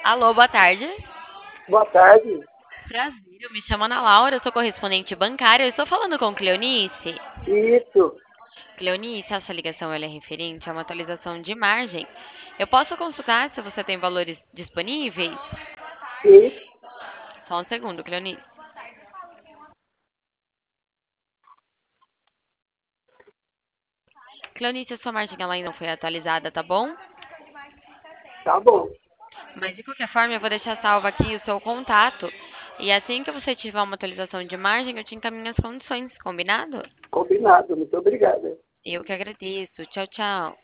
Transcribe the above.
Alô, boa tarde. Boa tarde. Prazer, eu me chamo Ana Laura, eu sou correspondente bancária. Eu estou falando com Cleonice. Isso. Cleonice, essa ligação ela é referente a uma atualização de margem. Eu posso consultar se você tem valores disponíveis? Sim. Só um segundo, Cleonice. Cleonice, a sua margem ela ainda não foi atualizada, tá bom? Tá bom. Mas de qualquer forma, eu vou deixar salvo aqui o seu contato. E assim que você tiver uma atualização de margem, eu te encaminho as condições, combinado? Combinado. Muito obrigada. Eu que agradeço. Tchau, tchau.